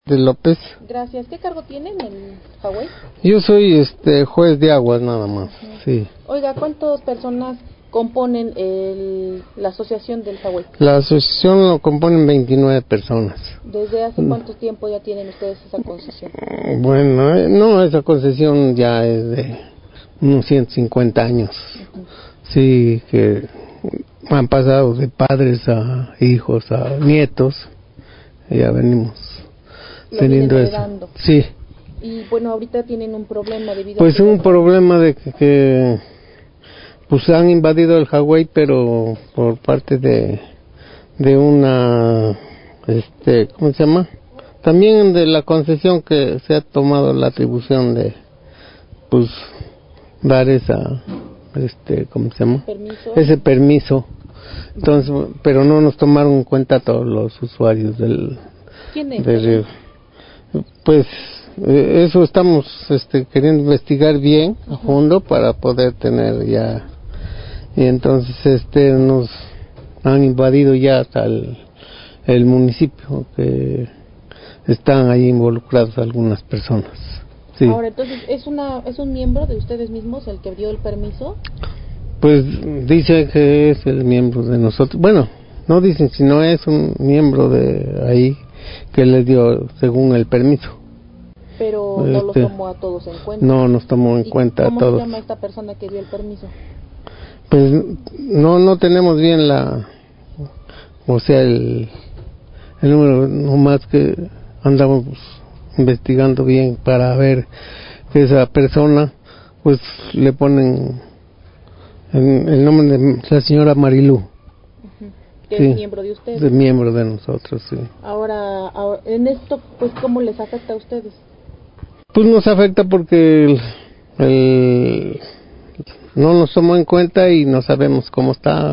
De López. Gracias. ¿Qué cargo tiene en el Hawái? Yo soy juez de aguas nada más. Sí. Oiga, ¿cuántas personas componen la asociación del Hawái? La asociación lo componen 29 personas. ¿Desde hace cuánto tiempo ya tienen ustedes esa concesión? Bueno, no, esa concesión ya es de unos 150 años. Sí, que han pasado de padres a hijos a nietos. Y ya venimos teniendo eso. Sí. Y bueno, ahorita tienen un problema debido pues un problema de que pues han invadido el Hawái, pero por parte de una ¿cómo se llama? También de la concesión que se ha tomado la atribución de pues dar esa ¿cómo se llama? ¿Permiso? Ese permiso. Entonces, pero no nos tomaron en cuenta todos los usuarios del río. Pues eso estamos queriendo investigar bien a fondo para poder tener ya, y entonces nos han invadido ya hasta el municipio, que están ahí involucrados algunas personas. Sí. Ahora, entonces, ¿es un miembro de ustedes mismos el que dio el permiso? Pues dice que es el miembro de nosotros. Bueno, no dicen, sino es un miembro de ahí que les dio según el permiso. Pero no los tomó a todos en cuenta. No nos tomó en cuenta a todos. ¿Cómo se llama esta persona que dio el permiso? Pues no tenemos bien el número, nomás que andamos investigando bien para ver que esa persona, pues le ponen el nombre de la señora Marilú. Que sí, es miembro de ustedes. Es miembro de nosotros, sí. Ahora, en esto, pues, ¿cómo les afecta a ustedes? Pues nos afecta porque no nos tomó en cuenta y no sabemos cómo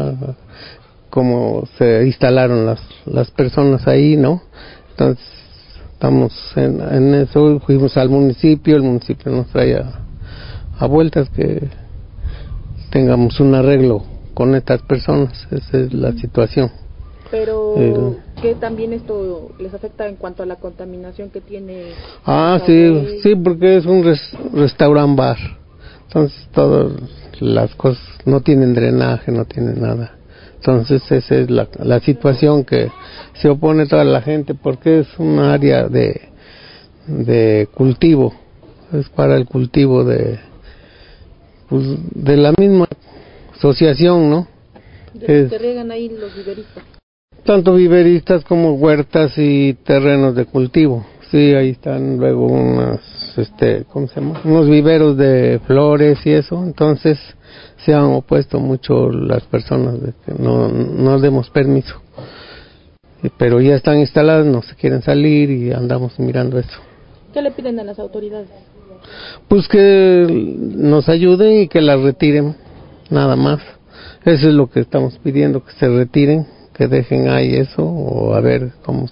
cómo se instalaron las personas ahí, ¿no? Entonces, estamos en eso, fuimos al municipio, el municipio nos trae a vueltas que tengamos un arreglo con estas personas, esa es la situación. Pero que también esto les afecta en cuanto a la contaminación que tiene. Sí, porque es un restaurant bar, entonces todas las cosas no tienen drenaje, no tienen nada. Entonces esa es la situación que se opone toda la gente, porque es un área de cultivo, es para el cultivo de la misma asociación, ¿no? Que riegan ahí los viveristas. Tanto viveristas como huertas y terrenos de cultivo. Sí, ahí están luego ¿cómo se llama? Unos viveros de flores y eso. Entonces se han opuesto mucho las personas de que no demos permiso. Pero ya están instaladas, no se quieren salir y andamos mirando eso. ¿Qué le piden a las autoridades? Pues que nos ayuden y que las retiren, nada más. Eso es lo que estamos pidiendo, que se retiren, que dejen ahí eso, o a ver cómo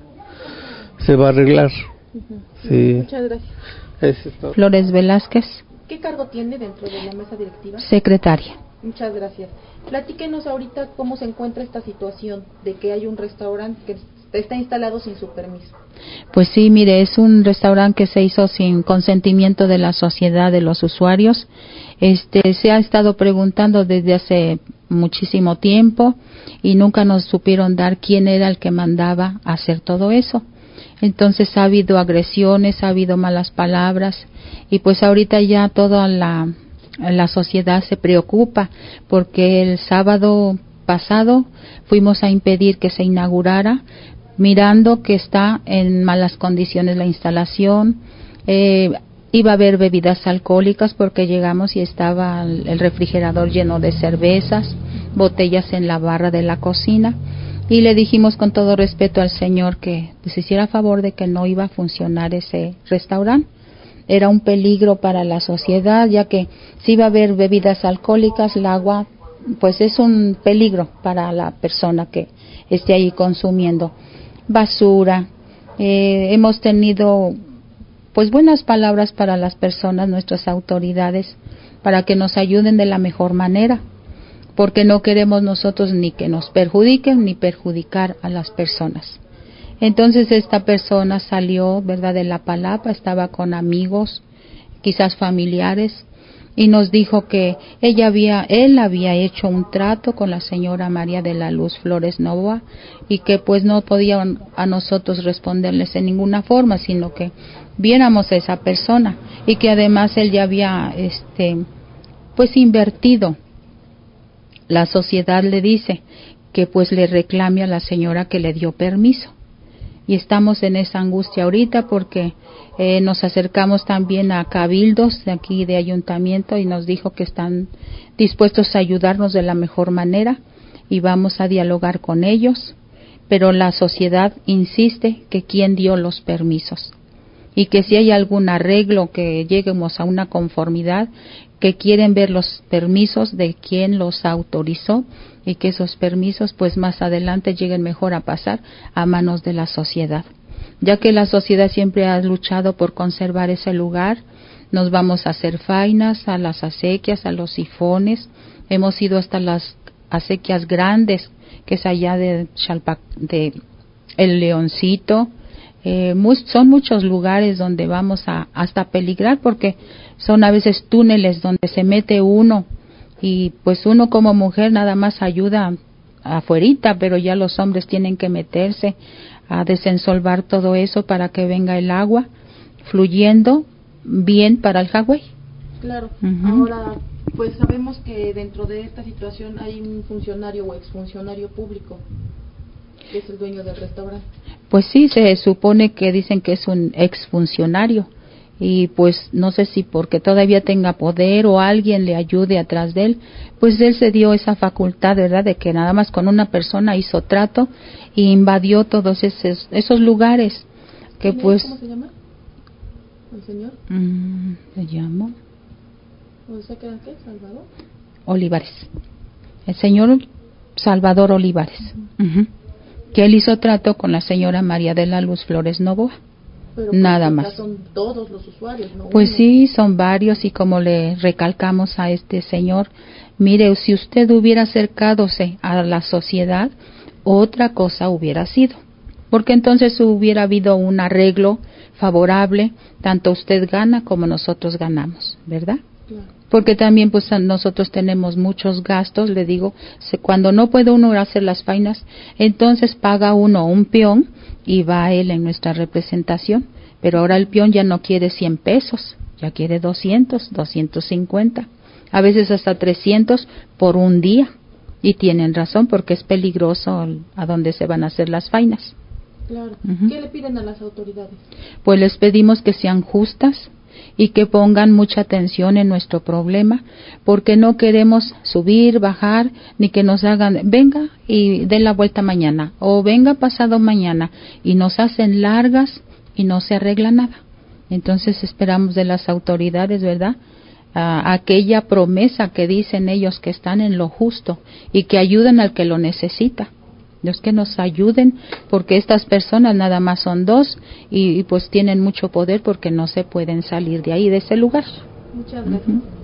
se va a arreglar. Sí. Muchas gracias. Eso es todo. Flores Velázquez. ¿Qué cargo tiene dentro de la mesa directiva? Secretaria. Muchas gracias. Platíquenos ahorita cómo se encuentra esta situación de que hay un restaurante que está instalado sin su permiso. Pues sí, mire, es un restaurante que se hizo sin consentimiento de la sociedad, de los usuarios. Se ha estado preguntando desde hace muchísimo tiempo y nunca nos supieron dar quién era el que mandaba a hacer todo eso. Entonces ha habido agresiones, ha habido malas palabras y pues ahorita ya toda la sociedad se preocupa porque el sábado pasado fuimos a impedir que se inaugurara, mirando que está en malas condiciones la instalación. Iba a haber bebidas alcohólicas porque llegamos y estaba el refrigerador lleno de cervezas, botellas en la barra de la cocina, y le dijimos con todo respeto al señor que se hiciera favor de que no iba a funcionar ese restaurante. Era un peligro para la sociedad, ya que si iba a haber bebidas alcohólicas, el agua pues es un peligro para la persona que esté ahí consumiendo. Basura, hemos tenido pues buenas palabras para las personas, nuestras autoridades, para que nos ayuden de la mejor manera, porque no queremos nosotros ni que nos perjudiquen ni perjudicar a las personas. Entonces esta persona salió, ¿verdad?, de la palapa, estaba con amigos, quizás familiares, y nos dijo que él había hecho un trato con la señora María de la Luz Flores Novoa y que pues no podían a nosotros responderles en ninguna forma, sino que viéramos a esa persona, y que además él ya había pues invertido. La sociedad le dice que pues le reclame a la señora que le dio permiso. Y estamos en esa angustia ahorita porque nos acercamos también a cabildos de aquí de ayuntamiento y nos dijo que están dispuestos a ayudarnos de la mejor manera y vamos a dialogar con ellos, pero la sociedad insiste que quién dio los permisos y que si hay algún arreglo, que lleguemos a una conformidad, que quieren ver los permisos de quién los autorizó y que esos permisos pues más adelante lleguen mejor a pasar a manos de la sociedad, ya que la sociedad siempre ha luchado por conservar ese lugar. Nos vamos a hacer fainas a las acequias, a los sifones, hemos ido hasta las acequias grandes, que es allá de El Leoncito. Son muchos lugares donde vamos a hasta peligrar, porque son a veces túneles donde se mete uno y pues uno como mujer nada más ayuda afuerita, pero ya los hombres tienen que meterse a desensolvar todo eso para que venga el agua fluyendo bien para el Jagüey. Claro. Ahora pues sabemos que dentro de esta situación hay un funcionario o exfuncionario público que es el dueño del restaurante. Pues sí, se supone que dicen que es un exfuncionario y pues no sé si porque todavía tenga poder o alguien le ayude atrás de él, pues él se dio esa facultad, ¿verdad?, de que nada más con una persona hizo trato e invadió todos esos lugares que pues... ¿Cómo se llama el señor? ¿Se llama? ¿O sea, qué? ¿Salvador? Olivares. El señor Salvador Olivares. Que él hizo trato con la señora María de la Luz Flores Novoa. Pero nada más. Son todos los usuarios, ¿no? Pues sí, son varios, y como le recalcamos a este señor, mire, si usted hubiera acercadose a la sociedad, otra cosa hubiera sido, porque entonces hubiera habido un arreglo favorable, tanto usted gana como nosotros ganamos, ¿verdad? Claro. Porque también pues nosotros tenemos muchos gastos, le digo, cuando no puede uno hacer las fainas, entonces paga uno un peón y va él en nuestra representación, pero ahora el peón ya no quiere 100 pesos, ya quiere 200, 250, a veces hasta 300 por un día, y tienen razón porque es peligroso a donde se van a hacer las fainas. Claro. ¿Qué le piden a las autoridades? Pues les pedimos que sean justas y que pongan mucha atención en nuestro problema, porque no queremos subir, bajar, ni que nos hagan, venga y dé la vuelta mañana, o venga pasado mañana, y nos hacen largas y no se arregla nada. Entonces esperamos de las autoridades, ¿verdad?, aquella promesa que dicen ellos que están en lo justo y que ayuden al que lo necesita. Dios, que nos ayuden, porque estas personas nada más son dos y pues tienen mucho poder porque no se pueden salir de ahí, de ese lugar. Muchas gracias.